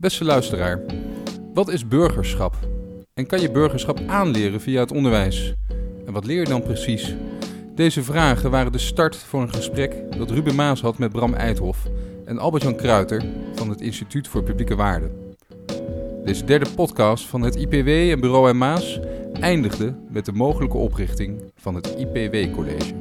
Beste luisteraar, wat is burgerschap? En kan je burgerschap aanleren via het onderwijs? En wat leer je dan precies? Deze vragen waren de start voor een gesprek dat Ruben Maas had met Bram Eidhof en Albert-Jan Kruiter van het Instituut voor Publieke Waarden. Deze derde podcast van het IPW en Bureau M. Maas eindigde met de mogelijke oprichting van het IPW-college.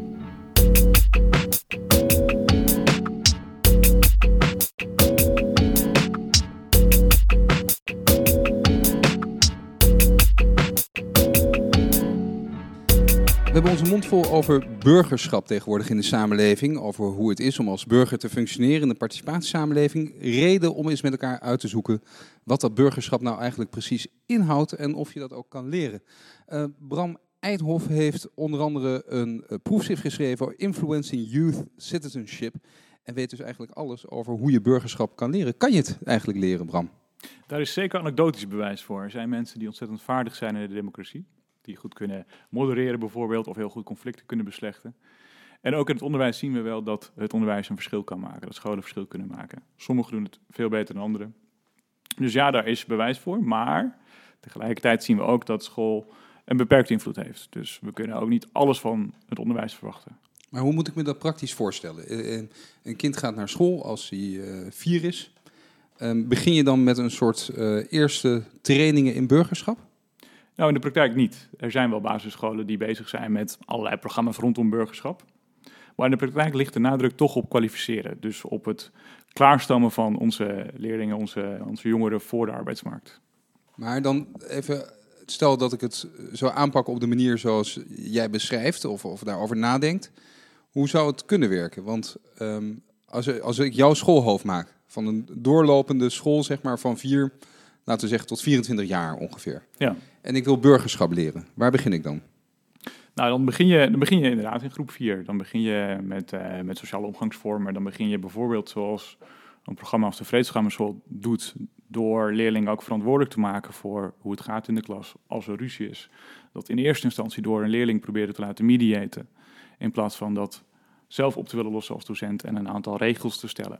We hebben onze mond vol over burgerschap tegenwoordig in de samenleving. Over hoe het is om als burger te functioneren in de participatiesamenleving. Reden om eens met elkaar uit te zoeken wat dat burgerschap nou eigenlijk precies inhoudt en of je dat ook kan leren. Bram Eidhof heeft onder andere een proefschrift geschreven over Influencing Youth Citizenship. En weet dus eigenlijk alles over hoe je burgerschap kan leren. Kan je het eigenlijk leren, Bram? Daar is zeker anekdotisch bewijs voor. Er zijn mensen die ontzettend vaardig zijn in de democratie. Die goed kunnen modereren bijvoorbeeld, of heel goed conflicten kunnen beslechten. En ook in het onderwijs zien we wel dat het onderwijs een verschil kan maken. Dat scholen verschil kunnen maken. Sommigen doen het veel beter dan anderen. Dus ja, daar is bewijs voor. Maar tegelijkertijd zien we ook dat school een beperkte invloed heeft. Dus we kunnen ook niet alles van het onderwijs verwachten. Maar hoe moet ik me dat praktisch voorstellen? Een kind gaat naar school als hij 4 is. Begin je dan met een soort eerste trainingen in burgerschap? Nou, in de praktijk niet. Er zijn wel basisscholen die bezig zijn met allerlei programma's rondom burgerschap. Maar in de praktijk ligt de nadruk toch op kwalificeren. Dus op het klaarstammen van onze leerlingen, onze jongeren voor de arbeidsmarkt. Maar dan even, stel dat ik het zou aanpakken op de manier zoals jij beschrijft of daarover nadenkt. Hoe zou het kunnen werken? Want als ik jouw schoolhoofd maak, van een doorlopende school zeg maar van 4, laten we zeggen tot 24 jaar ongeveer. Ja. En ik wil burgerschap leren. Waar begin ik dan? Nou, dan begin je inderdaad in groep 4. Dan begin je met sociale omgangsvormen. Dan begin je bijvoorbeeld zoals een programma als de Vreedschamenschool doet, door leerlingen ook verantwoordelijk te maken voor hoe het gaat in de klas als er ruzie is. Dat in eerste instantie door een leerling proberen te laten mediaten, in plaats van dat zelf op te willen lossen als docent en een aantal regels te stellen.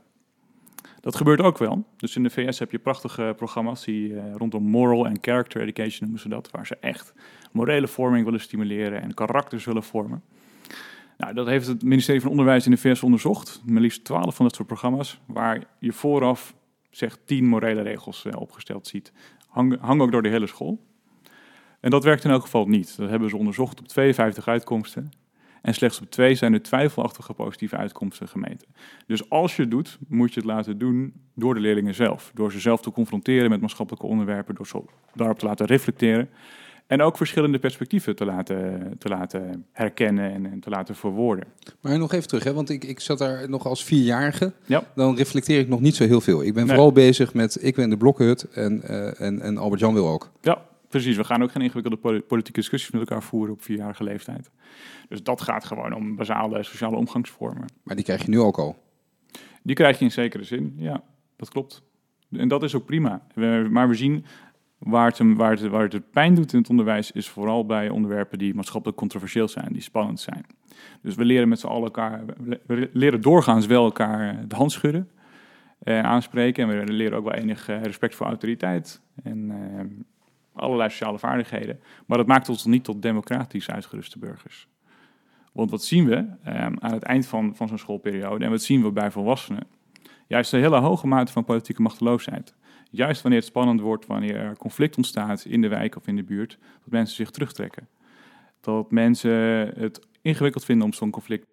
Dat gebeurt ook wel. Dus in de VS heb je prachtige programma's die rondom moral en character education noemen ze dat, waar ze echt morele vorming willen stimuleren en karakters willen vormen. Nou, dat heeft het ministerie van Onderwijs in de VS onderzocht. Maar liefst 12 van dat soort programma's, waar je vooraf zeg 10 morele regels opgesteld ziet. Hang ook door de hele school. En dat werkt in elk geval niet. Dat hebben ze onderzocht op 52 uitkomsten. En slechts op 2 zijn er twijfelachtige positieve uitkomsten gemeten. Dus als je het doet, moet je het laten doen door de leerlingen zelf. Door ze zelf te confronteren met maatschappelijke onderwerpen, door ze daarop te laten reflecteren. En ook verschillende perspectieven te laten herkennen en te laten verwoorden. Maar nog even terug, hè? Want ik zat daar nog als 4-jarige. Ja. Dan reflecteer ik nog niet zo heel veel. Ik ben vooral bezig met, ik ben in de blokkenhut en Albert-Jan wil ook. Ja, precies. We gaan ook geen ingewikkelde politieke discussies met elkaar voeren op 4-jarige leeftijd. Dus dat gaat gewoon om basale sociale omgangsvormen. Maar die krijg je nu ook al? Die krijg je in zekere zin, ja, dat klopt. En dat is ook prima. Maar we zien waar het pijn doet in het onderwijs is vooral bij onderwerpen die maatschappelijk controversieel zijn, die spannend zijn. Dus we leren met z'n allen we leren doorgaans wel elkaar de hand schudden, aanspreken. En we leren ook wel enig respect voor autoriteit en allerlei sociale vaardigheden. Maar dat maakt ons niet tot democratisch uitgeruste burgers. Want wat zien we aan het eind van zo'n schoolperiode en wat zien we bij volwassenen? Juist een hele hoge mate van politieke machteloosheid. Juist wanneer het spannend wordt, wanneer er conflict ontstaat in de wijk of in de buurt, dat mensen zich terugtrekken. Dat mensen het ingewikkeld vinden om zo'n conflict.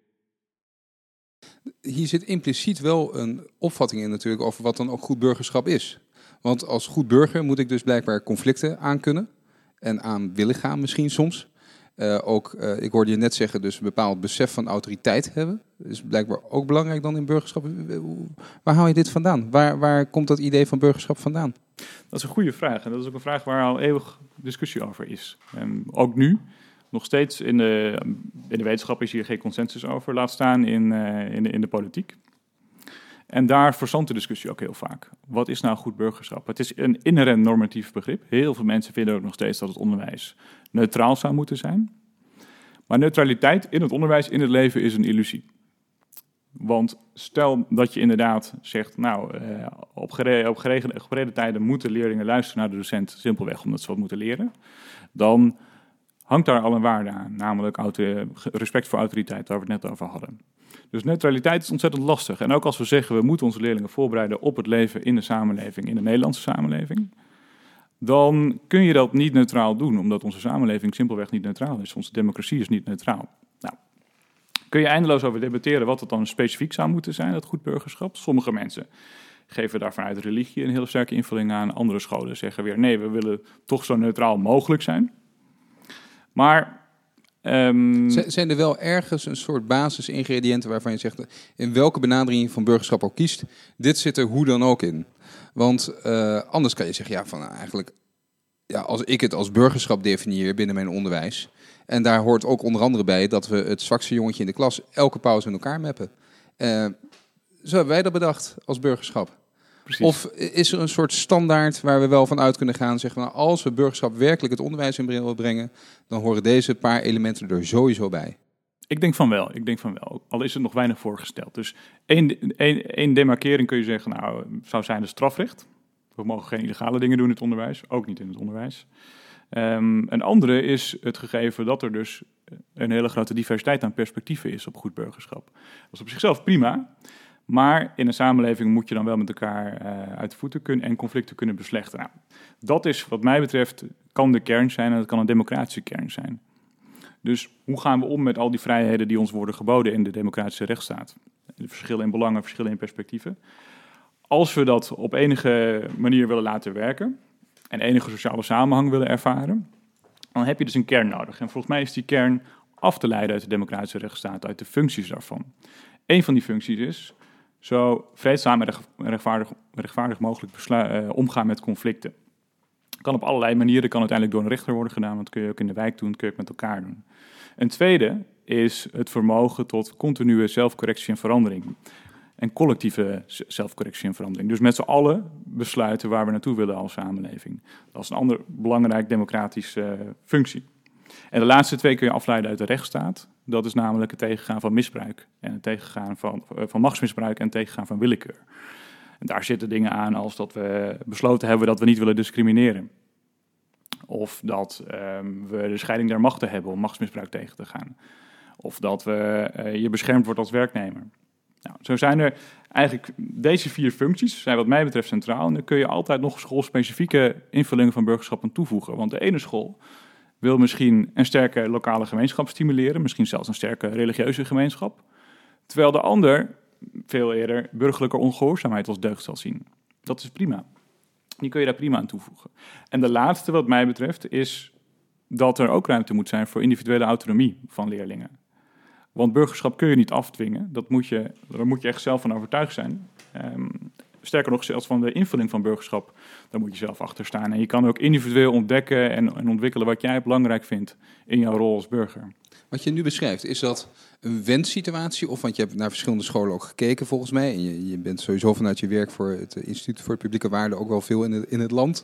Hier zit impliciet wel een opvatting in natuurlijk over wat dan ook goed burgerschap is. Want als goed burger moet ik dus blijkbaar conflicten aankunnen en aan willen gaan misschien soms. Ik hoorde je net zeggen, dus een bepaald besef van autoriteit hebben. Dat is blijkbaar ook belangrijk dan in burgerschap. Waar haal je dit vandaan? Waar komt dat idee van burgerschap vandaan? Dat is een goede vraag. En dat is ook een vraag waar al eeuwig discussie over is. Ook nu, nog steeds in de wetenschap is hier geen consensus over. Laat staan in de politiek. En daar verzandt de discussie ook heel vaak. Wat is nou goed burgerschap? Het is een inherent normatief begrip. Heel veel mensen vinden ook nog steeds dat het onderwijs neutraal zou moeten zijn. Maar neutraliteit in het onderwijs, in het leven, is een illusie. Want stel dat je inderdaad zegt, op gereden tijden moeten leerlingen luisteren naar de docent, simpelweg omdat ze wat moeten leren. Dan hangt daar al een waarde aan, namelijk respect voor autoriteit, waar we het net over hadden. Dus neutraliteit is ontzettend lastig. En ook als we zeggen, we moeten onze leerlingen voorbereiden op het leven in de samenleving, in de Nederlandse samenleving, dan kun je dat niet neutraal doen, omdat onze samenleving simpelweg niet neutraal is. Onze democratie is niet neutraal. Nou, kun je eindeloos over debatteren wat het dan specifiek zou moeten zijn, dat goed burgerschap. Sommige mensen geven daar vanuit religie een hele sterke invulling aan. Andere scholen zeggen weer, nee, we willen toch zo neutraal mogelijk zijn. Maar zijn er wel ergens een soort basisingrediënten waarvan je zegt, in welke benadering je van burgerschap ook kiest, dit zit er hoe dan ook in? Want anders kan je zeggen, als ik het als burgerschap definieer binnen mijn onderwijs, en daar hoort ook onder andere bij dat we het zwakste jongetje in de klas elke pauze in elkaar mappen. Zo hebben wij dat bedacht als burgerschap. Precies. Of is er een soort standaard waar we wel van uit kunnen gaan, zeggen we, als we burgerschap werkelijk het onderwijs in willen brengen, dan horen deze paar elementen er sowieso bij? Ik denk van wel. Al is het nog weinig voorgesteld. Dus één demarkering kun je zeggen, zou zijn de strafrecht. We mogen geen illegale dingen doen in het onderwijs, ook niet in het onderwijs. Een andere is het gegeven dat er dus een hele grote diversiteit aan perspectieven is op goed burgerschap. Dat is op zichzelf prima, maar in een samenleving moet je dan wel met elkaar uit de voeten kunnen en conflicten kunnen beslechten. Nou, dat is wat mij betreft, kan de kern zijn en dat kan een democratische kern zijn. Dus hoe gaan we om met al die vrijheden die ons worden geboden in de democratische rechtsstaat? De verschillen in belangen, verschillen in perspectieven. Als we dat op enige manier willen laten werken en enige sociale samenhang willen ervaren, dan heb je dus een kern nodig. En volgens mij is die kern af te leiden uit de democratische rechtsstaat, uit de functies daarvan. Een van die functies is zo vreedzaam en rechtvaardig mogelijk omgaan met conflicten. Kan op allerlei manieren, kan uiteindelijk door een rechter worden gedaan, want dat kun je ook in de wijk doen, dat kun je ook met elkaar doen. Een tweede is het vermogen tot continue zelfcorrectie en verandering. En collectieve zelfcorrectie en verandering. Dus met z'n allen besluiten waar we naartoe willen als samenleving. Dat is een andere belangrijk democratische functie. En de laatste twee kun je afleiden uit de rechtsstaat. Dat is namelijk het tegengaan van misbruik. En het tegengaan van machtsmisbruik en het tegengaan van willekeur. En daar zitten dingen aan als dat we besloten hebben dat we niet willen discrimineren. Of dat we de scheiding der machten hebben om machtsmisbruik tegen te gaan. Of dat je beschermd wordt als werknemer. Nou, zo zijn er eigenlijk deze 4 functies, zijn wat mij betreft centraal. En dan kun je altijd nog schoolspecifieke invullingen van burgerschap aan toevoegen. Want de ene school wil misschien een sterke lokale gemeenschap stimuleren, misschien zelfs een sterke religieuze gemeenschap. Terwijl de ander veel eerder burgerlijke ongehoorzaamheid als deugd zal zien. Dat is prima. Die kun je daar prima aan toevoegen. En de laatste wat mij betreft is dat er ook ruimte moet zijn voor individuele autonomie van leerlingen. Want burgerschap kun je niet afdwingen. Daar moet je echt zelf van overtuigd zijn. Sterker nog, zelfs van de invulling van burgerschap, daar moet je zelf achter staan. En je kan ook individueel ontdekken en ontwikkelen wat jij belangrijk vindt in jouw rol als burger. Wat je nu beschrijft, is dat een wenssituatie? Of, want je hebt naar verschillende scholen ook gekeken volgens mij. En je bent sowieso vanuit je werk voor het Instituut voor Publieke Waarden ook wel veel in het land.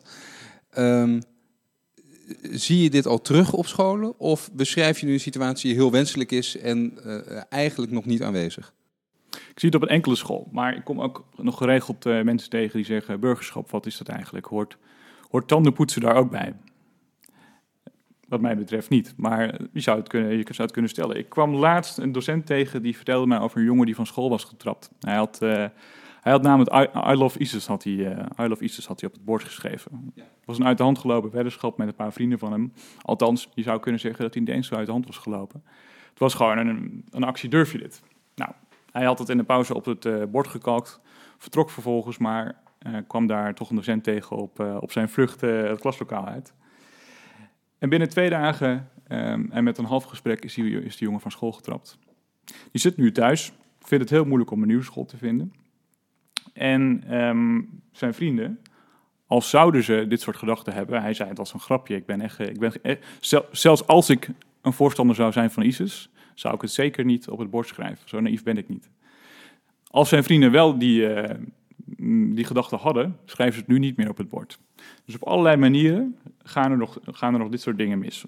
Zie je dit al terug op scholen? Of beschrijf je nu een situatie die heel wenselijk is en eigenlijk nog niet aanwezig? Ik zie het op een enkele school. Maar ik kom ook nog geregeld mensen tegen die zeggen, burgerschap, wat is dat eigenlijk? Hoort tandenpoetsen daar ook bij? Wat mij betreft niet, maar je zou het kunnen stellen. Ik kwam laatst een docent tegen die vertelde mij over een jongen die van school was getrapt. Hij had namelijk I Love ISIS had hij op het bord geschreven. Ja. Het was een uit de hand gelopen weddenschap met een paar vrienden van hem. Althans, je zou kunnen zeggen dat hij niet eens zo uit de hand was gelopen. Het was gewoon een actie, durf je dit? Nou, hij had het in de pauze op het bord gekalkt, vertrok vervolgens, maar kwam daar toch een docent tegen op zijn vlucht het klaslokaal uit. En binnen 2 dagen en met een half gesprek is die jongen van school getrapt. Die zit nu thuis, vindt het heel moeilijk om een nieuwe school te vinden. En zijn vrienden, als zouden ze dit soort gedachten hebben, hij zei het was een grapje, zelfs als ik een voorstander zou zijn van ISIS, zou ik het zeker niet op het bord schrijven. Zo naïef ben ik niet. Als zijn vrienden wel die gedachten hadden, schrijven ze het nu niet meer op het bord. Dus op allerlei manieren gaan er nog dit soort dingen mis.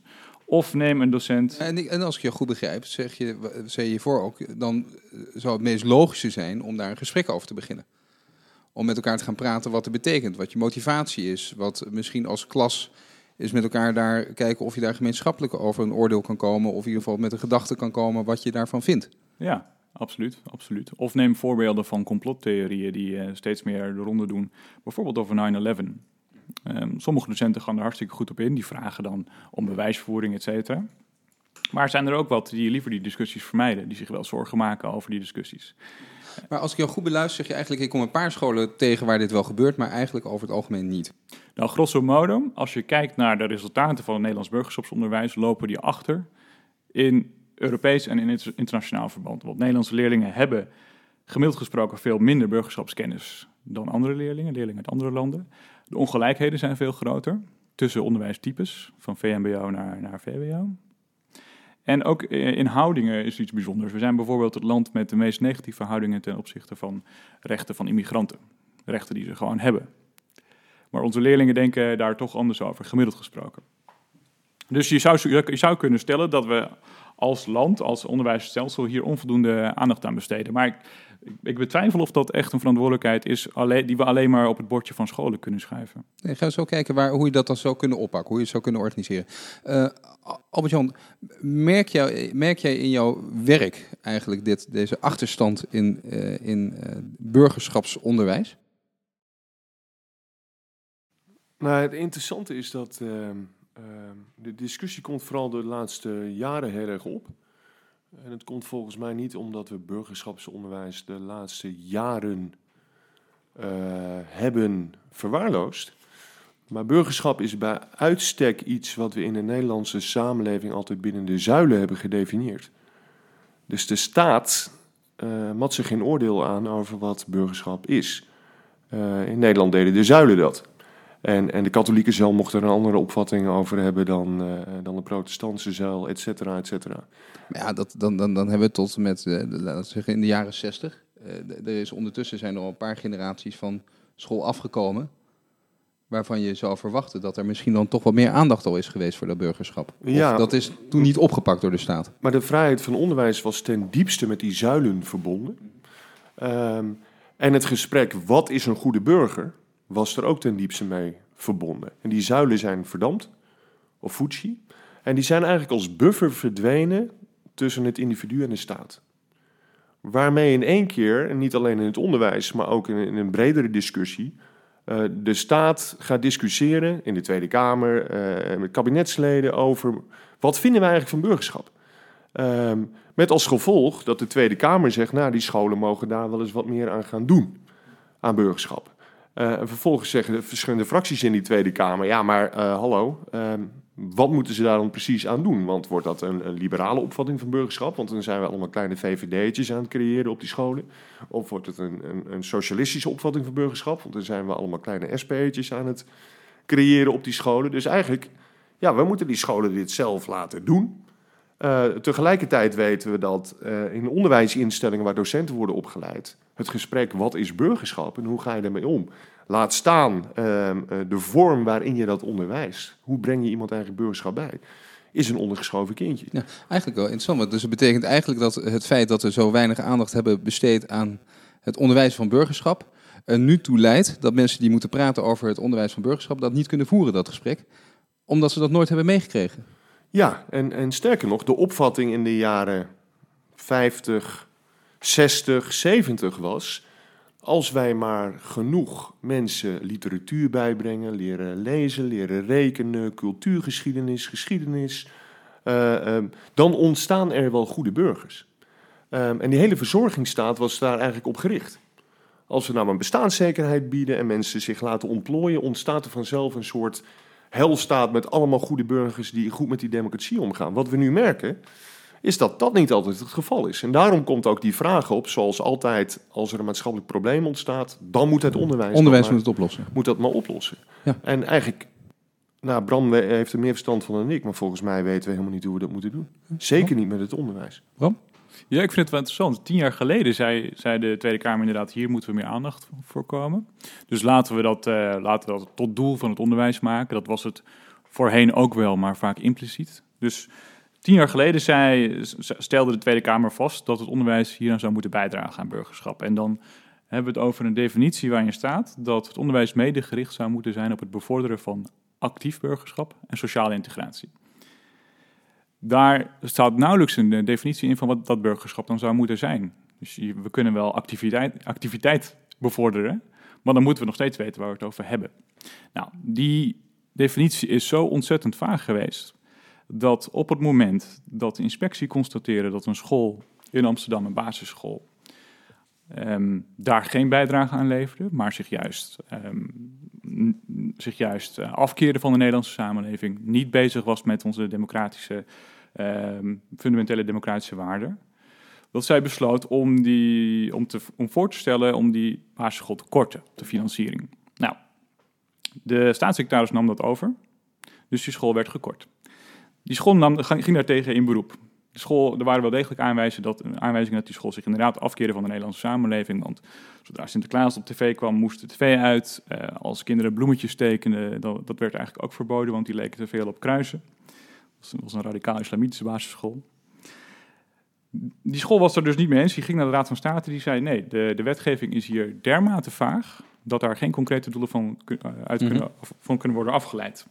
Of neem een docent... En als ik je goed begrijp, zei je hiervoor ook, dan zou het meest logische zijn om daar een gesprek over te beginnen. Om met elkaar te gaan praten wat het betekent, wat je motivatie is, wat misschien als klas is met elkaar daar kijken of je daar gemeenschappelijk over een oordeel kan komen, of in ieder geval met een gedachte kan komen wat je daarvan vindt. Ja, absoluut. Of neem voorbeelden van complottheorieën die steeds meer de ronde doen. Bijvoorbeeld over 9/11. Sommige docenten gaan er hartstikke goed op in. Die vragen dan om bewijsvoering, et cetera. Maar zijn er ook wat die liever die discussies vermijden, die zich wel zorgen maken over die discussies. Maar als ik jou goed beluister, zeg je eigenlijk, ik kom een paar scholen tegen waar dit wel gebeurt, maar eigenlijk over het algemeen niet. Nou, grosso modo, als je kijkt naar de resultaten van het Nederlands burgerschapsonderwijs, lopen die achter in Europees en in internationaal verband. Want Nederlandse leerlingen hebben gemiddeld gesproken veel minder burgerschapskennis dan andere leerlingen uit andere landen. De ongelijkheden zijn veel groter tussen onderwijstypes, van VMBO naar VWO. En ook in houdingen is iets bijzonders. We zijn bijvoorbeeld het land met de meest negatieve houdingen ten opzichte van rechten van immigranten. Rechten die ze gewoon hebben. Maar onze leerlingen denken daar toch anders over, gemiddeld gesproken. Dus je zou kunnen stellen dat we als land, als onderwijsstelsel hier onvoldoende aandacht aan besteden. Maar ik betwijfel of dat echt een verantwoordelijkheid is die we alleen maar op het bordje van scholen kunnen schuiven. Nee, gaan we zo kijken hoe je dat dan zou kunnen oppakken, hoe je het zou kunnen organiseren. Albert-Jan, merk jij in jouw werk eigenlijk deze achterstand in burgerschapsonderwijs? Nou, het interessante is dat de discussie komt vooral de laatste jaren heel erg op. En het komt volgens mij niet omdat we burgerschapsonderwijs de laatste jaren hebben verwaarloosd. Maar burgerschap is bij uitstek iets wat we in de Nederlandse samenleving altijd binnen de zuilen hebben gedefinieerd. Dus de staat mat zich geen oordeel aan over wat burgerschap is. In Nederland deden de zuilen dat. En de katholieke zuil mocht er een andere opvatting over hebben dan de protestantse zuil, et cetera, et cetera. Maar ja, dan hebben we tot met, laten we zeggen, in de jaren 60. Ondertussen zijn er al een paar generaties van school afgekomen, waarvan je zou verwachten dat er misschien dan toch wat meer aandacht al is geweest voor dat burgerschap. Ja, of dat is toen niet opgepakt door de staat. Maar de vrijheid van onderwijs was ten diepste met die zuilen verbonden. En het gesprek, wat is een goede burger, was er ook ten diepste mee verbonden. En die zuilen zijn verdampt, of Fuji. En die zijn eigenlijk als buffer verdwenen tussen het individu en de staat. Waarmee in één keer, en niet alleen in het onderwijs, maar ook in een bredere discussie, de staat gaat discussiëren in de Tweede Kamer, met kabinetsleden over wat vinden wij eigenlijk van burgerschap. Met als gevolg dat de Tweede Kamer zegt, nou, die scholen mogen daar wel eens wat meer aan gaan doen, aan burgerschap. En vervolgens zeggen de verschillende fracties in die Tweede Kamer, ja, maar hallo, wat moeten ze daar dan precies aan doen? Want wordt dat een liberale opvatting van burgerschap? Want dan zijn we allemaal kleine VVD'tjes aan het creëren op die scholen. Of wordt het een socialistische opvatting van burgerschap? Want dan zijn we allemaal kleine SP'tjes aan het creëren op die scholen. Dus eigenlijk, ja, we moeten die scholen dit zelf laten doen. Tegelijkertijd weten we dat in onderwijsinstellingen waar docenten worden opgeleid, het gesprek wat is burgerschap en hoe ga je daarmee om? Laat staan de vorm waarin je dat onderwijst. Hoe breng je iemand eigenlijk burgerschap bij? Is een ondergeschoven kindje. Ja, eigenlijk wel interessant. Dus het betekent eigenlijk dat het feit dat we zo weinig aandacht hebben besteed aan het onderwijs van burgerschap er nu toe leidt dat mensen die moeten praten over het onderwijs van burgerschap dat niet kunnen voeren, dat gesprek, omdat ze dat nooit hebben meegekregen. Ja, en sterker nog, de opvatting in de jaren 50, 60, 70 was, als wij maar genoeg mensen literatuur bijbrengen, leren lezen, leren rekenen, cultuurgeschiedenis, geschiedenis, dan ontstaan er wel goede burgers. En die hele verzorgingsstaat was daar eigenlijk op gericht. Als we nou een bestaanszekerheid bieden en mensen zich laten ontplooien, ontstaat er vanzelf een soort helstaat met allemaal goede burgers die goed met die democratie omgaan. Wat we nu merken, is dat dat niet altijd het geval is. En daarom komt ook die vraag op, zoals altijd, als er een maatschappelijk probleem ontstaat, dan moet het onderwijs moet het oplossen. Moet dat maar oplossen. Ja. En eigenlijk, nou, Bram heeft er meer verstand van dan ik, maar volgens mij weten we helemaal niet hoe we dat moeten doen. Zeker niet met het onderwijs. Bram? Ja, ik vind het wel interessant. 10 jaar geleden zei de Tweede Kamer inderdaad, hier moeten we meer aandacht voor komen. Dus laten we dat tot doel van het onderwijs maken. Dat was het voorheen ook wel, maar vaak impliciet. Dus 10 jaar geleden stelde de Tweede Kamer vast dat het onderwijs hieraan zou moeten bijdragen aan burgerschap. En dan hebben we het over een definitie waarin staat dat het onderwijs mede gericht zou moeten zijn op het bevorderen van actief burgerschap en sociale integratie. Daar staat nauwelijks een definitie in van wat dat burgerschap dan zou moeten zijn. Dus we kunnen wel activiteit bevorderen, maar dan moeten we nog steeds weten waar we het over hebben. Nou, die definitie is zo ontzettend vaag geweest dat op het moment dat de inspectie constateerde dat een school in Amsterdam, een basisschool, daar geen bijdrage aan leverde, maar zich juist afkeerde van de Nederlandse samenleving, niet bezig was met onze fundamentele democratische waarden, dat zij besloot om voor te stellen om die basisschool te korten, de financiering. Nou, de staatssecretaris nam dat over, dus die school werd gekort. Die school ging daartegen in beroep. Er waren wel degelijk aanwijzingen dat die school zich inderdaad afkeerde van de Nederlandse samenleving. Want zodra Sinterklaas op tv kwam, moest de tv uit. Als kinderen bloemetjes tekenden, dat werd eigenlijk ook verboden, want die leken te veel op kruisen. Dat was een radicaal-islamitische basisschool. Die school was er dus niet mee eens. Die ging naar de Raad van State. Die zei, nee, de wetgeving is hier dermate vaag dat daar geen concrete doelen van kunnen worden afgeleid.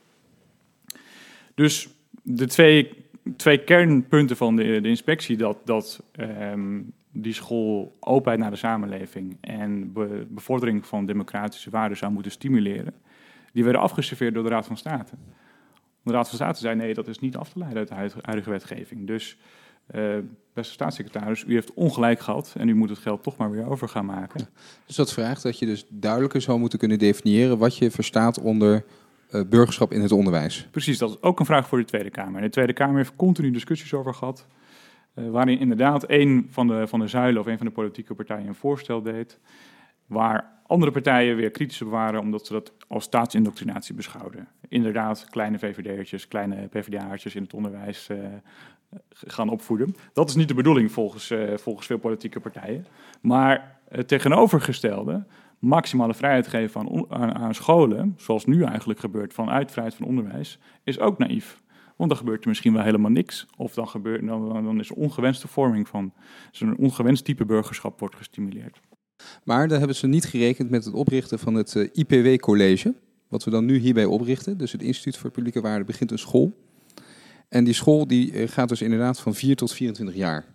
Dus de twee kernpunten van de inspectie, dat die school openheid naar de samenleving en bevordering van democratische waarden zou moeten stimuleren, die werden afgeserveerd door de Raad van State. De Raad van State zei, nee, dat is niet af te leiden uit de huidige wetgeving. Dus, beste staatssecretaris, u heeft ongelijk gehad en u moet het geld toch maar weer over gaan maken. Ja. Dus dat vraagt dat je dus duidelijker zou moeten kunnen definiëren wat je verstaat onder burgerschap in het onderwijs. Precies, dat is ook een vraag voor de Tweede Kamer. De Tweede Kamer heeft continu discussies over gehad, waarin inderdaad een van de zuilen of een van de politieke partijen een voorstel deed, waar andere partijen weer kritisch op waren, omdat ze dat als staatsindoctrinatie beschouwden. Inderdaad, kleine VVD'ertjes, kleine PvdA'ertjes in het onderwijs gaan opvoeden. Dat is niet de bedoeling volgens veel politieke partijen. Maar het tegenovergestelde, maximale vrijheid geven aan scholen, zoals nu eigenlijk gebeurt vanuit vrijheid van onderwijs, is ook naïef. Want dan gebeurt er misschien wel helemaal niks. Of dan is er ongewenste vorming van, dus een ongewenst type burgerschap wordt gestimuleerd. Maar daar hebben ze niet gerekend met het oprichten van het IPW-college, wat we dan nu hierbij oprichten. Dus het Instituut voor Publieke Waarden begint een school. En die school die gaat dus inderdaad van 4 tot 24 jaar.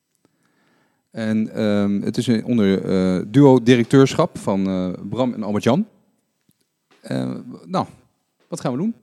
En het is onder duo-directeurschap van Bram en Albert-Jan. Wat gaan we doen?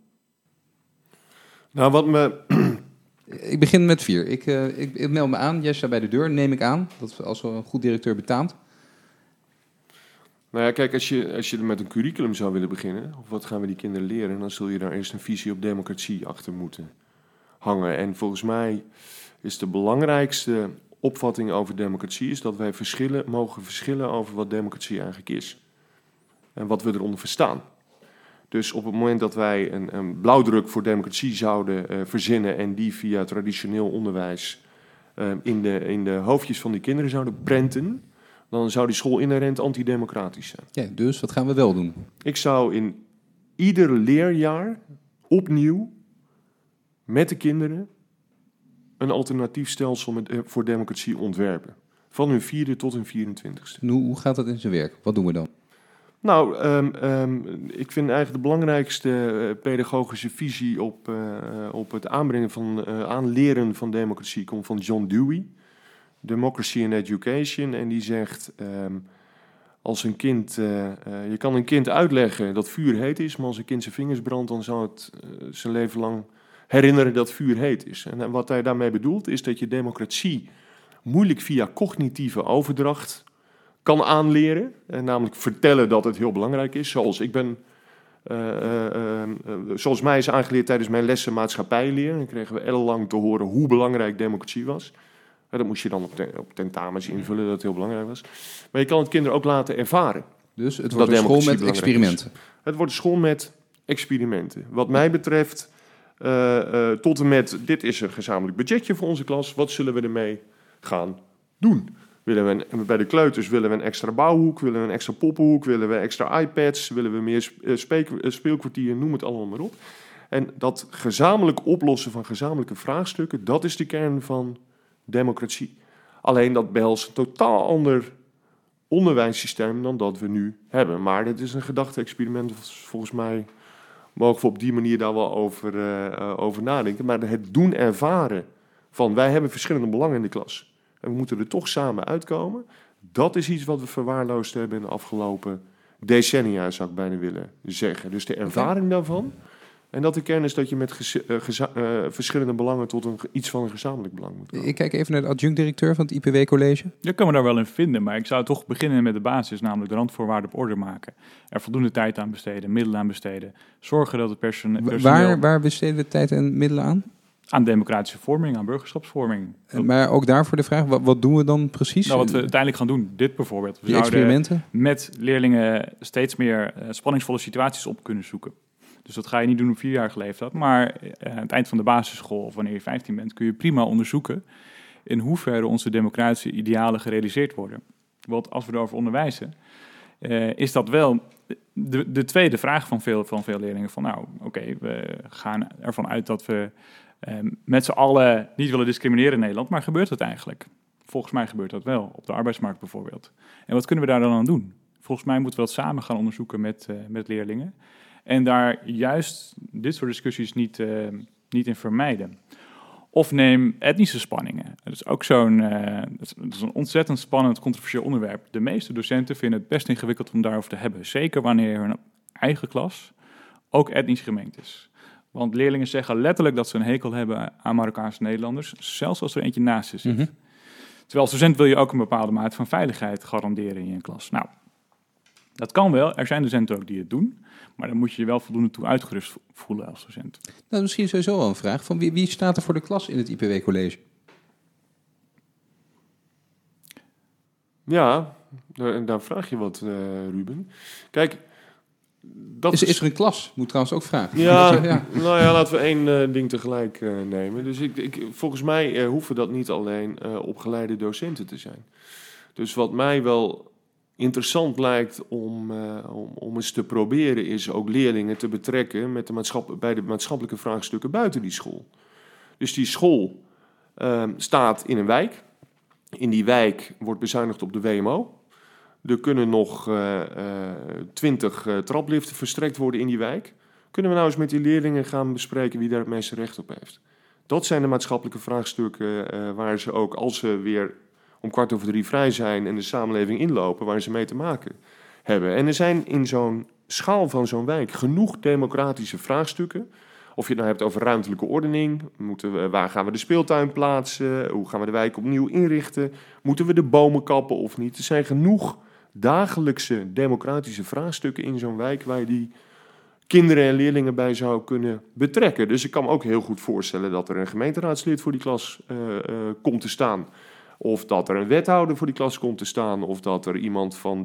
Nou, Ik begin met 4. Ik meld me aan. Jij staat bij de deur, neem ik aan. Dat als we een goed directeur betaamt. Nou ja, kijk, als je er met een curriculum zou willen beginnen, of wat gaan we die kinderen leren, dan zul je daar eerst een visie op democratie achter moeten hangen. En volgens mij is de belangrijkste opvatting over democratie is dat wij mogen verschillen over wat democratie eigenlijk is. En wat we eronder verstaan. Dus op het moment dat wij een blauwdruk voor democratie zouden verzinnen en die via traditioneel onderwijs in de hoofdjes van die kinderen zouden prenten, dan zou die school inherent antidemocratisch zijn. Ja, dus wat gaan we wel doen? Ik zou in ieder leerjaar opnieuw met de kinderen een alternatief stelsel voor democratie ontwerpen. Van hun 4e tot hun 24e. En hoe gaat dat in zijn werk? Wat doen we dan? Nou, ik vind eigenlijk de belangrijkste pedagogische visie op het aanleren van democratie komt van John Dewey. Democracy and Education. En die zegt, als een kind, je kan een kind uitleggen dat vuur heet is, maar als een kind zijn vingers brandt, dan zal het zijn leven lang herinneren dat vuur heet is. En wat hij daarmee bedoelt is dat je democratie moeilijk via cognitieve overdracht kan aanleren. En namelijk vertellen dat het heel belangrijk is. Zoals mij is aangeleerd tijdens mijn lessen maatschappijleer. Dan kregen we ellenlang te horen hoe belangrijk democratie was. Dat moest je dan op tentamens invullen dat het heel belangrijk was. Maar je kan het kinderen ook laten ervaren. Dus het wordt een school met experimenten. Het wordt een school met experimenten. Wat mij betreft, tot en met, dit is een gezamenlijk budgetje voor onze klas. Wat zullen we ermee gaan doen? Bij de kleuters willen we een extra bouwhoek, willen we een extra poppenhoek, willen we extra iPads, willen we meer speelkwartier, noem het allemaal maar op. En dat gezamenlijk oplossen van gezamenlijke vraagstukken, dat is de kern van democratie. Alleen dat behelst een totaal ander onderwijssysteem dan dat we nu hebben. Maar dit is een gedachte-experiment. Volgens mij mogen we op die manier daar wel over nadenken. Maar het doen ervaren van wij hebben verschillende belangen in de klas. En we moeten er toch samen uitkomen. Dat is iets wat we verwaarloosd hebben in de afgelopen decennia, zou ik bijna willen zeggen. Dus de ervaring daarvan. En dat de kern is dat je met verschillende belangen tot iets van een gezamenlijk belang moet komen. Ik kijk even naar de adjunct-directeur van het IPW-college. Je kan me daar wel in vinden, maar ik zou toch beginnen met de basis, namelijk de randvoorwaarden op orde maken. Er voldoende tijd aan besteden, middelen aan besteden. Zorgen dat het personeel... Waar besteden we tijd en middelen aan? Aan democratische vorming, aan burgerschapsvorming. Maar ook daarvoor de vraag, wat doen we dan precies? Nou, wat we uiteindelijk gaan doen, dit bijvoorbeeld. We die experimenten? Met leerlingen steeds meer spanningsvolle situaties op kunnen zoeken. Dus dat ga je niet doen op 4-jarige leeftijd. Maar aan het eind van de basisschool, of wanneer je 15 bent, kun je prima onderzoeken in hoeverre onze democratische idealen gerealiseerd worden. Want als we erover onderwijzen, is dat wel de tweede vraag van veel leerlingen. Van nou, oké, we gaan ervan uit dat we met z'n allen niet willen discrimineren in Nederland. Maar gebeurt dat eigenlijk? Volgens mij gebeurt dat wel, op de arbeidsmarkt bijvoorbeeld. En wat kunnen we daar dan aan doen? Volgens mij moeten we dat samen gaan onderzoeken met leerlingen. En daar juist dit soort discussies niet in vermijden. Of neem etnische spanningen. Dat is ook dat is een ontzettend spannend, controversieel onderwerp. De meeste docenten vinden het best ingewikkeld om daarover te hebben. Zeker wanneer hun eigen klas ook etnisch gemengd is. Want leerlingen zeggen letterlijk dat ze een hekel hebben aan Marokkaanse Nederlanders. Zelfs als er eentje naast ze zit. Mm-hmm. Terwijl als docent wil je ook een bepaalde mate van veiligheid garanderen in je klas. Nou, dat kan wel. Er zijn docenten ook die het doen. Maar dan moet je je wel voldoende toe uitgerust voelen als docent. Nou, misschien sowieso wel een vraag. Van wie staat er voor de klas in het IPW-college? Ja, daar vraag je wat, Ruben. Kijk, is er een klas? Moet trouwens ook vragen. Ja, nou ja, laten we één ding tegelijk nemen. Dus volgens mij hoeven dat niet alleen opgeleide docenten te zijn. Dus wat mij wel interessant lijkt om eens te proberen, is ook leerlingen te betrekken bij de maatschappelijke vraagstukken buiten die school. Dus die school staat in een wijk. In die wijk wordt bezuinigd op de WMO. Er kunnen nog 20 trapliften verstrekt worden in die wijk. Kunnen we nou eens met die leerlingen gaan bespreken wie daar het meeste recht op heeft? Dat zijn de maatschappelijke vraagstukken waar ze ook, als ze weer om 2:15 vrij zijn en de samenleving inlopen, waar ze mee te maken hebben. En er zijn in zo'n schaal van zo'n wijk genoeg democratische vraagstukken. Of je het nou hebt over ruimtelijke ordening, waar gaan we de speeltuin plaatsen, hoe gaan we de wijk opnieuw inrichten, moeten we de bomen kappen of niet. Er zijn genoeg dagelijkse democratische vraagstukken in zo'n wijk waar je die kinderen en leerlingen bij zou kunnen betrekken. Dus ik kan me ook heel goed voorstellen dat er een gemeenteraadslid voor die klas komt te staan. Of dat er een wethouder voor die klas komt te staan. Of dat er iemand van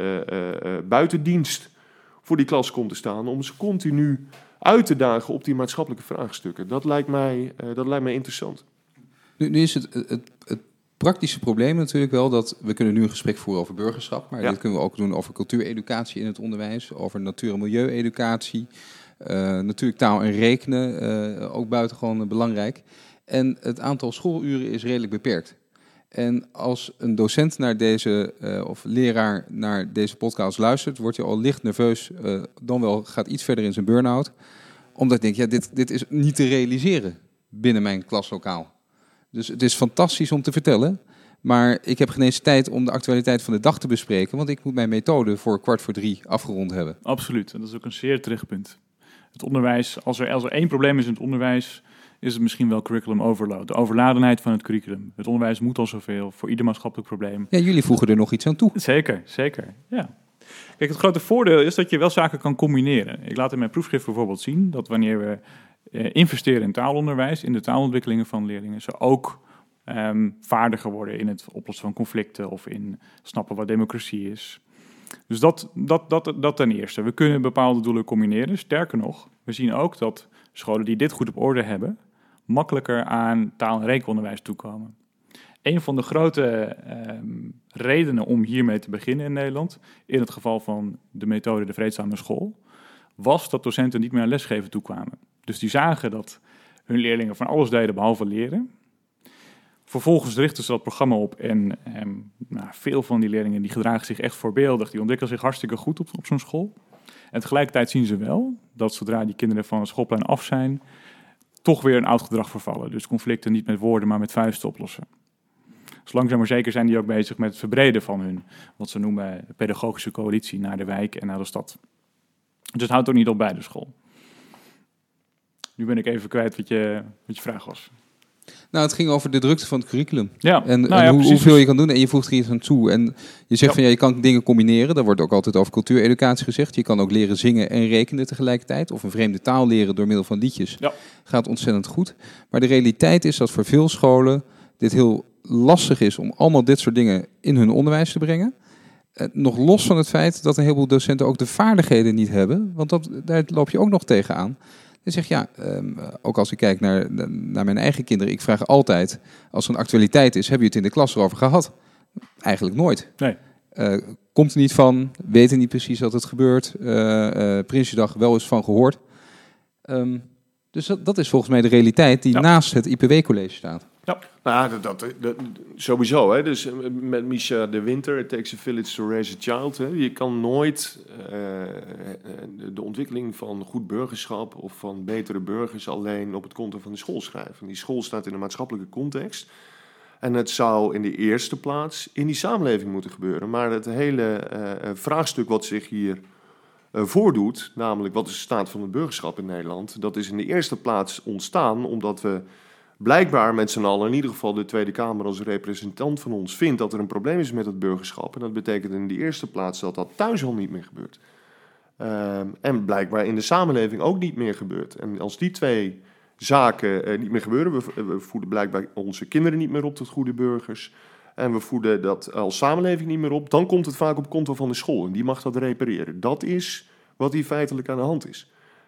de buitendienst voor die klas komt te staan. Om ze continu uit te dagen op die maatschappelijke vraagstukken. Dat lijkt mij interessant. Nu is het praktische probleem natuurlijk wel dat we kunnen nu een gesprek voeren over burgerschap. Maar dit kunnen we ook doen over cultuureducatie in het onderwijs. Over natuur- en milieueducatie. Natuurlijk taal en rekenen. Ook buitengewoon belangrijk. En het aantal schooluren is redelijk beperkt. En als een docent naar deze, of leraar naar deze podcast luistert, wordt hij al licht nerveus, dan wel gaat iets verder in zijn burn-out. Omdat ik denk, dit is niet te realiseren binnen mijn klaslokaal. Dus het is fantastisch om te vertellen, maar ik heb geen eens tijd om de actualiteit van de dag te bespreken, want ik moet mijn methode voor 2:15 afgerond hebben. Absoluut, en dat is ook een zeer terecht punt. Het onderwijs, als er één probleem is in het onderwijs, is het misschien wel curriculum overload. De overladenheid van het curriculum. Het onderwijs moet al zoveel voor ieder maatschappelijk probleem. Ja, jullie voegen er nog iets aan toe. Zeker, ja. Kijk, het grote voordeel is dat je wel zaken kan combineren. Ik laat in mijn proefschrift bijvoorbeeld zien dat wanneer we investeren in taalonderwijs, in de taalontwikkelingen van leerlingen, ze ook vaardiger worden in het oplossen van conflicten of in snappen wat democratie is. Dus dat ten eerste. We kunnen bepaalde doelen combineren. Sterker nog, we zien ook dat scholen die dit goed op orde hebben, makkelijker aan taal- en rekenonderwijs toekomen. Een van de grote redenen om hiermee te beginnen in Nederland, in het geval van de methode de vreedzame school, was dat docenten niet meer aan lesgeven toekwamen. Dus die zagen dat hun leerlingen van alles deden behalve leren. Vervolgens richten ze dat programma op en veel van die leerlingen die gedragen zich echt voorbeeldig. Die ontwikkelen zich hartstikke goed op zo'n school. En tegelijkertijd zien ze wel dat zodra die kinderen van het schoolplein af zijn, toch weer een oud gedrag vervallen. Dus conflicten niet met woorden, maar met vuisten oplossen. Dus langzaam maar zeker zijn die ook bezig met het verbreden van hun, wat ze noemen, pedagogische coalitie naar de wijk en naar de stad. Dus het houdt ook niet op bij de school. Nu ben ik even kwijt wat je vraag was. Nou, het ging over de drukte van het curriculum. Ja, En hoeveel je kan doen. En je voegt er iets aan toe. En je zegt van je kan dingen combineren. Daar wordt ook altijd over cultuureducatie gezegd. Je kan ook leren zingen en rekenen tegelijkertijd. Of een vreemde taal leren door middel van liedjes. Ja. Gaat ontzettend goed. Maar de realiteit is dat voor veel scholen dit heel lastig is om allemaal dit soort dingen in hun onderwijs te brengen. Nog los van het feit dat een heleboel docenten ook de vaardigheden niet hebben. Want daar loop je ook nog tegenaan. Dan zeg je, ook als ik kijk naar mijn eigen kinderen, ik vraag altijd, als er een actualiteit is, heb je het in de klas erover gehad? Eigenlijk nooit. Nee. Komt er niet van, weten niet precies dat het gebeurt. Prinsjesdag wel eens van gehoord. Dus dat is volgens mij de realiteit die naast het IPW-college staat. Ja, nou, dat sowieso. Hè. Dus met Misha de Winter, It Takes a Village to Raise a Child. Hè. Je kan nooit de ontwikkeling van goed burgerschap of van betere burgers alleen op het konto van de school schrijven. Die school staat in een maatschappelijke context. En het zou in de eerste plaats in die samenleving moeten gebeuren. Maar het hele vraagstuk wat zich hier voordoet, namelijk wat is de staat van het burgerschap in Nederland, dat is in de eerste plaats ontstaan omdat we blijkbaar met z'n allen, in ieder geval de Tweede Kamer als representant van ons, vindt dat er een probleem is met het burgerschap. En dat betekent in de eerste plaats dat dat thuis al niet meer gebeurt. En blijkbaar in de samenleving ook niet meer gebeurt. En als die twee zaken niet meer gebeuren, we voeden blijkbaar onze kinderen niet meer op tot goede burgers, en we voeden dat als samenleving niet meer op, dan komt het vaak op konto van de school. En die mag dat repareren. Dat is wat hier feitelijk aan de hand is.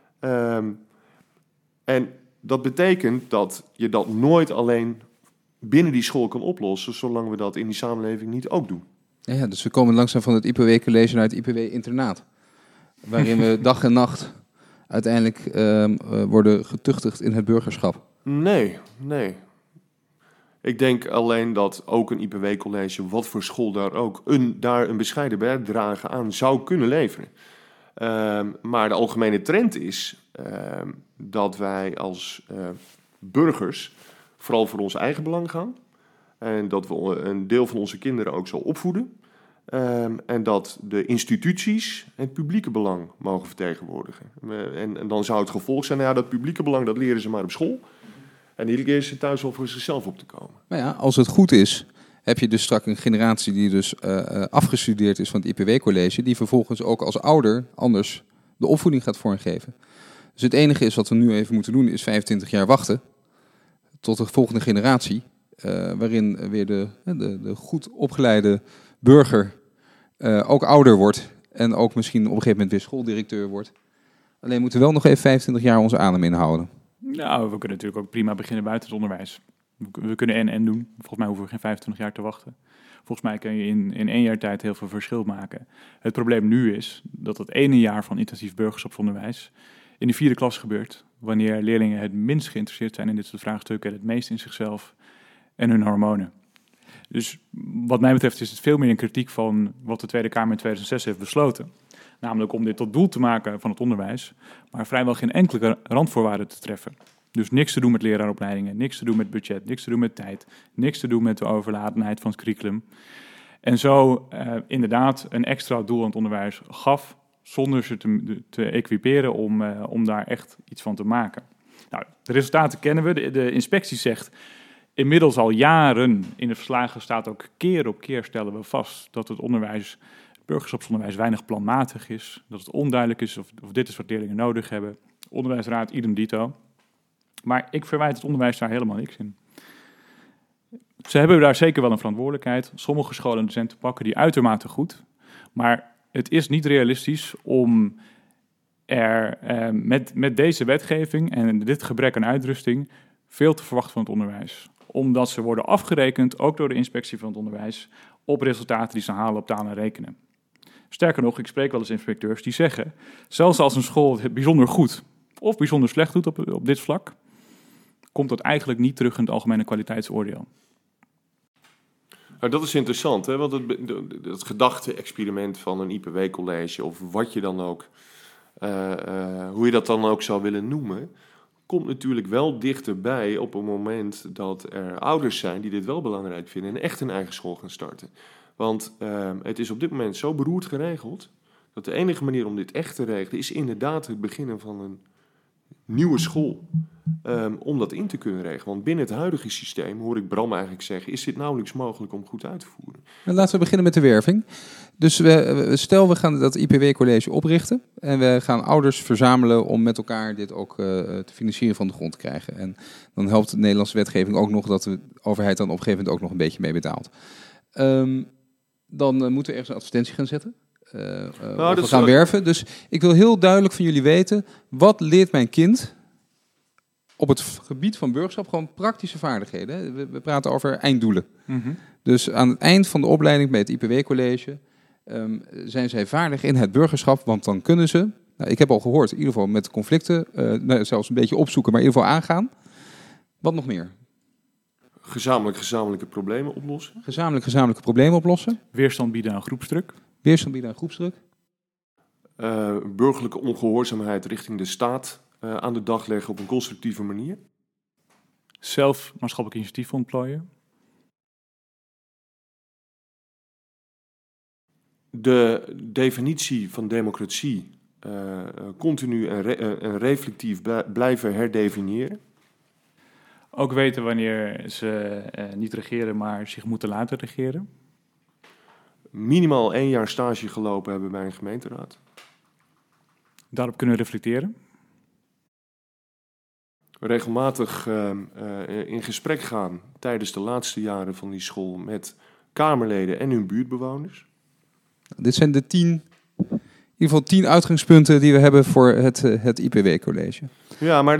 En dat betekent dat je dat nooit alleen binnen die school kan oplossen, zolang we dat in die samenleving niet ook doen. Ja, dus we komen langzaam van het IPW-college naar het IPW-internaat. Waarin we dag en nacht uiteindelijk worden getuchtigd in het burgerschap. Nee. Ik denk alleen dat ook een IPW-college, wat voor school daar ook, daar een bescheiden bijdrage aan zou kunnen leveren. Maar de algemene trend is dat wij als burgers vooral voor ons eigen belang gaan. En dat we een deel van onze kinderen ook zo opvoeden. En dat de instituties het publieke belang mogen vertegenwoordigen. En dan zou het gevolg zijn, dat publieke belang, dat leren ze maar op school. En die leren ze thuis wel voor zichzelf op te komen. Maar ja, als het goed is, heb je dus straks een generatie die dus afgestudeerd is van het IPW-college, die vervolgens ook als ouder anders de opvoeding gaat vormgeven. Dus het enige is wat we nu even moeten doen, is 25 jaar wachten tot de volgende generatie, waarin weer de goed opgeleide burger ook ouder wordt en ook misschien op een gegeven moment weer schooldirecteur wordt. Alleen moeten we wel nog even 25 jaar onze adem inhouden. Nou, we kunnen natuurlijk ook prima beginnen buiten het onderwijs. We kunnen en doen. Volgens mij hoeven we geen 25 jaar te wachten. Volgens mij kun je in 1 jaar tijd heel veel verschil maken. Het probleem nu is dat het ene jaar van intensief burgerschapsonderwijs in de 4e klas gebeurt, wanneer leerlingen het minst geïnteresseerd zijn in dit soort vraagstukken, het meest in zichzelf en hun hormonen. Dus wat mij betreft is het veel meer een kritiek van wat de Tweede Kamer in 2006 heeft besloten. Namelijk om dit tot doel te maken van het onderwijs, maar vrijwel geen enkele randvoorwaarden te treffen. Dus niks te doen met leraaropleidingen, niks te doen met budget, niks te doen met tijd, niks te doen met de overladenheid van het curriculum. En zo inderdaad een extra doel aan het onderwijs gaf, zonder ze te equiperen om daar echt iets van te maken. Nou, de resultaten kennen we. De inspectie zegt inmiddels al jaren, in de verslagen staat ook keer op keer stellen we vast dat het onderwijs, het burgerschapsonderwijs weinig planmatig is, dat het onduidelijk is of dit is wat leerlingen nodig hebben. Onderwijsraad, idem dito. Maar ik verwijt het onderwijs daar helemaal niks in. Ze hebben daar zeker wel een verantwoordelijkheid. Sommige scholen en docenten pakken die uitermate goed. Maar het is niet realistisch om er met deze wetgeving en dit gebrek aan uitrusting veel te verwachten van het onderwijs. Omdat ze worden afgerekend, ook door de inspectie van het onderwijs, op resultaten die ze halen op talen en rekenen. Sterker nog, ik spreek wel eens inspecteurs die zeggen, zelfs als een school het bijzonder goed of bijzonder slecht doet op dit vlak, komt dat eigenlijk niet terug in het algemene kwaliteitsoordeel. Nou, dat is interessant, hè? Want het gedachte-experiment van een IPW-college, of wat je dan ook, hoe je dat dan ook zou willen noemen, komt natuurlijk wel dichterbij op een moment dat er ouders zijn die dit wel belangrijk vinden en echt een eigen school gaan starten. Want het is op dit moment zo beroerd geregeld, dat de enige manier om dit echt te regelen is inderdaad het beginnen van een nieuwe school. Om dat in te kunnen regelen. Want binnen het huidige systeem, hoor ik Bram eigenlijk zeggen, is dit nauwelijks mogelijk om goed uit te voeren. Laten we beginnen met de werving. Dus stel we gaan dat IPW-college oprichten en we gaan ouders verzamelen om met elkaar dit ook te financieren van de grond te krijgen. En dan helpt de Nederlandse wetgeving ook nog dat de overheid dan op een gegeven moment ook nog een beetje mee betaalt. Dan moeten we ergens een advertentie gaan zetten. We gaan werven. Dus ik wil heel duidelijk van jullie weten, wat leert mijn kind op het gebied van burgerschap, gewoon praktische vaardigheden. We praten over einddoelen. Mm-hmm. Dus aan het eind van de opleiding bij het IPW-college zijn zij vaardig in het burgerschap, want dan kunnen ze, nou, ik heb al gehoord, in ieder geval met conflicten, zelfs een beetje opzoeken, maar in ieder geval aangaan. Wat nog meer? Gezamenlijke problemen oplossen. Gezamenlijke problemen oplossen. Weerstand bieden aan groepsdruk. Burgerlijke ongehoorzaamheid richting de staat aan de dag leggen op een constructieve manier. Zelf maatschappelijk initiatief ontplooien. De definitie van democratie continu en reflectief blijven herdefiniëren. Ook weten wanneer ze niet regeren, maar zich moeten laten regeren. Minimaal 1 jaar stage gelopen hebben bij een gemeenteraad. Daarop kunnen reflecteren. Regelmatig in gesprek gaan tijdens de laatste jaren van die school met Kamerleden en hun buurtbewoners. Dit zijn de 10 uitgangspunten die we hebben voor het IPW-college. Ja, maar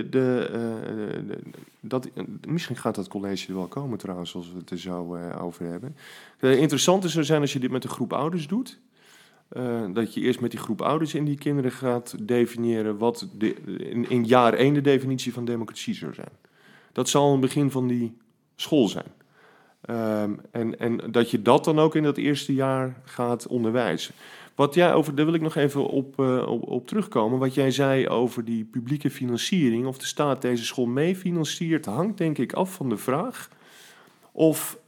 misschien gaat dat college er wel komen trouwens, als we het er zo over hebben. Interessant is er zijn als je dit met een groep ouders doet. Dat je eerst met die groep ouders en die kinderen gaat definiëren wat in jaar 1 de definitie van democratie zou zijn. Dat zal een begin van die school zijn. En dat je dat dan ook in dat eerste jaar gaat onderwijzen. Daar wil ik nog even op terugkomen. Wat jij zei over die publieke financiering, of de staat deze school meefinanciert, hangt denk ik af van de vraag of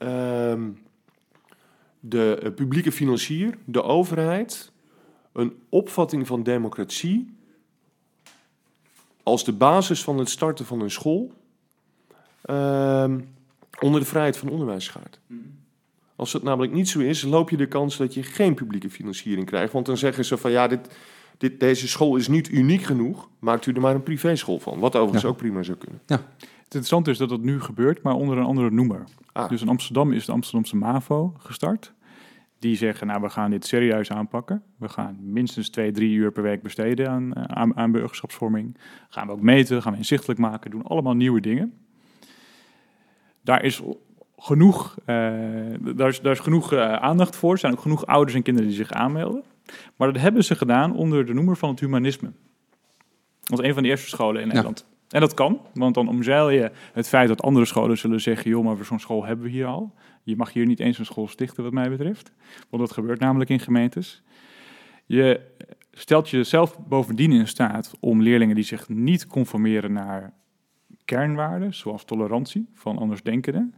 de publieke financier, de overheid, een opvatting van democratie als de basis van het starten van een school onder de vrijheid van onderwijs schaart. Als dat namelijk niet zo is, loop je de kans dat je geen publieke financiering krijgt. Want dan zeggen ze van ja, deze school is niet uniek genoeg, maakt u er maar een privéschool van. Wat overigens ook prima zou kunnen. Ja. Het interessante is dat dat nu gebeurt, maar onder een andere noemer. Dus in Amsterdam is de Amsterdamse MAVO gestart. Die zeggen, nou, we gaan dit serieus aanpakken. We gaan minstens 2-3 uur per week besteden aan burgerschapsvorming. Gaan we ook meten, gaan we inzichtelijk maken, doen allemaal nieuwe dingen. Daar is genoeg, daar is genoeg aandacht voor. Er zijn ook genoeg ouders en kinderen die zich aanmelden. Maar dat hebben ze gedaan onder de noemer van het humanisme. Dat is een van de eerste scholen in Nederland. Ja. En dat kan, want dan omzeil je het feit dat andere scholen zullen zeggen, joh, maar zo'n school hebben we hier al. Je mag hier niet eens een school stichten wat mij betreft. Want dat gebeurt namelijk in gemeentes. Je stelt jezelf bovendien in staat om leerlingen die zich niet conformeren naar kernwaarden, zoals tolerantie van andersdenkenden,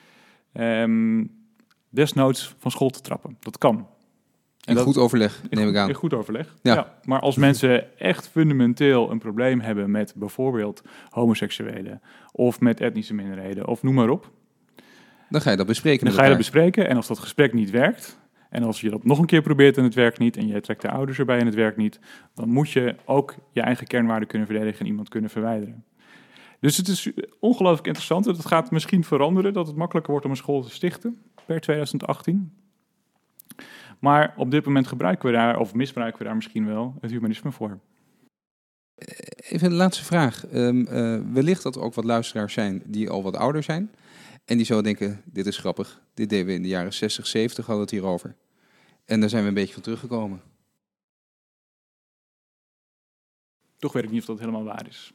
desnoods van school te trappen. Dat kan. In goed overleg, neem ik aan. In goed overleg, ja. Maar als mensen echt fundamenteel een probleem hebben met bijvoorbeeld homoseksuelen of met etnische minderheden of noem maar op. Dan ga je dat bespreken. En als dat gesprek niet werkt, en als je dat nog een keer probeert en het werkt niet, en je trekt de ouders erbij en het werkt niet, dan moet je ook je eigen kernwaarden kunnen verdedigen en iemand kunnen verwijderen. Dus het is ongelooflijk interessant. Het gaat misschien veranderen, dat het makkelijker wordt om een school te stichten per 2018. Maar op dit moment misbruiken we daar misschien wel het humanisme voor. Even een laatste vraag. Wellicht dat er ook wat luisteraars zijn die al wat ouder zijn. En die zo denken, dit is grappig. Dit deden we in de jaren 60, 70, hadden we het hierover. En daar zijn we een beetje van teruggekomen. Toch weet ik niet of dat helemaal waar is.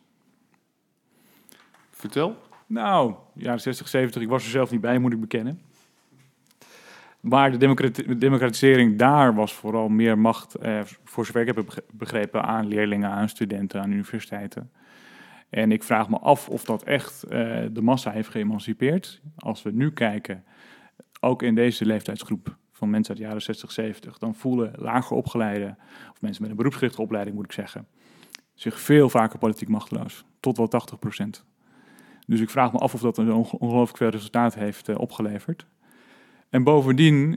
Vertel. Nou, jaren 60, 70, ik was er zelf niet bij, moet ik bekennen. Maar de democratisering daar was vooral meer macht, voor zover ik heb begrepen, aan leerlingen, aan studenten, aan universiteiten. En ik vraag me af of dat echt de massa heeft geëmancipeerd. Als we nu kijken, ook in deze leeftijdsgroep van mensen uit de jaren 60, 70, dan voelen lager opgeleide, of mensen met een beroepsgerichte opleiding moet ik zeggen, zich veel vaker politiek machteloos. Tot wel 80%. Dus ik vraag me af of dat een ongelooflijk veel resultaat heeft opgeleverd. En bovendien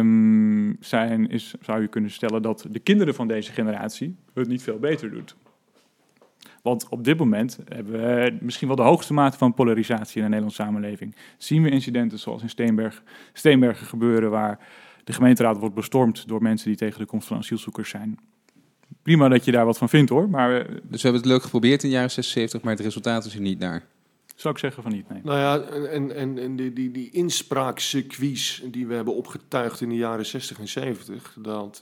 zou je kunnen stellen dat de kinderen van deze generatie het niet veel beter doet. Want op dit moment hebben we misschien wel de hoogste mate van polarisatie in de Nederlandse samenleving. Zien we incidenten zoals in Steenbergen gebeuren, waar de gemeenteraad wordt bestormd door mensen die tegen de komst van asielzoekers zijn. Prima dat je daar wat van vindt hoor, maar... Dus we hebben het leuk geprobeerd in de jaren 76, maar het resultaat is er niet naar. Zou ik zeggen van niet, nee. Nou ja, en die inspraakcircuits die we hebben opgetuigd in de jaren 60 en 70,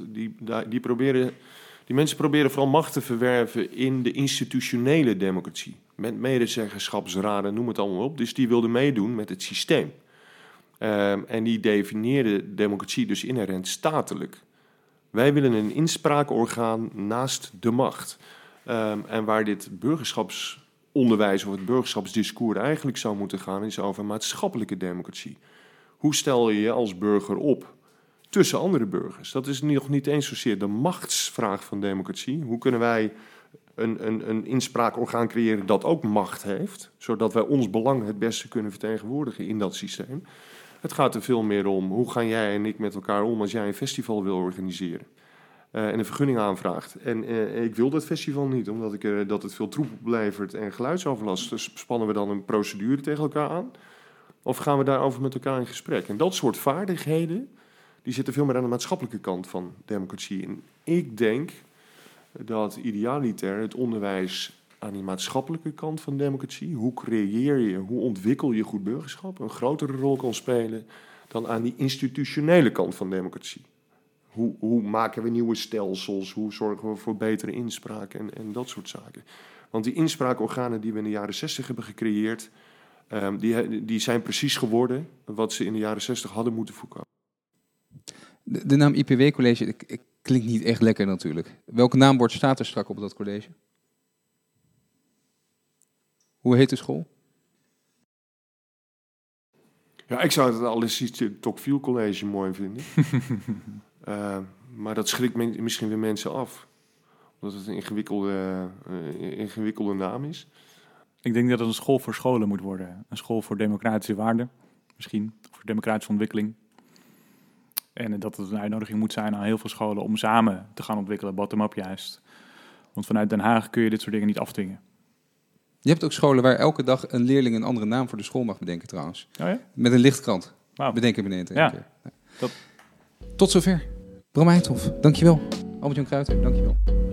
die mensen proberen vooral macht te verwerven in de institutionele democratie. Met medezeggenschapsraden, noem het allemaal op. Dus die wilden meedoen met het systeem. En die definieerden democratie dus inherent statelijk. Wij willen een inspraakorgaan naast de macht. En waar dit burgerschapsonderwijs of het burgerschapsdiscours eigenlijk zou moeten gaan, is over maatschappelijke democratie. Hoe stel je je als burger op tussen andere burgers? Dat is nog niet eens zozeer de machtsvraag van democratie. Hoe kunnen wij een inspraakorgaan creëren dat ook macht heeft, zodat wij ons belang het beste kunnen vertegenwoordigen in dat systeem? Het gaat er veel meer om, hoe gaan jij en ik met elkaar om als jij een festival wil organiseren en een vergunning aanvraagt. En ik wil dat festival niet, omdat dat het veel troep oplevert en geluidsoverlast. Dus spannen we dan een procedure tegen elkaar aan? Of gaan we daarover met elkaar in gesprek? En dat soort vaardigheden, die zitten veel meer aan de maatschappelijke kant van democratie. En ik denk dat idealiter het onderwijs aan die maatschappelijke kant van democratie, hoe creëer je, hoe ontwikkel je goed burgerschap, een grotere rol kan spelen dan aan die institutionele kant van democratie. Hoe maken we nieuwe stelsels, hoe zorgen we voor betere inspraak en dat soort zaken. Want die inspraakorganen die we in de jaren 60 hebben gecreëerd, die zijn precies geworden wat ze in de jaren 60 hadden moeten voorkomen. De naam IPW-college klinkt niet echt lekker natuurlijk. Welke naambord staat er strak op dat college? Hoe heet de school? Ja, ik zou het het Tocqueville College mooi vinden. Maar dat schrikt misschien weer mensen af. Omdat het een ingewikkelde naam is. Ik denk dat het een school voor scholen moet worden. Een school voor democratische waarden, misschien. Voor democratische ontwikkeling. En dat het een uitnodiging moet zijn aan heel veel scholen om samen te gaan ontwikkelen, bottom-up juist. Want vanuit Den Haag kun je dit soort dingen niet afdwingen. Je hebt ook scholen waar elke dag een leerling een andere naam voor de school mag bedenken trouwens. Oh ja? Met een lichtkrant. Wow. Bedenken beneden. Ja. Keer. Tot zover. Bram Eindhoff, dankjewel. Albert-Jan Kruijter, dankjewel.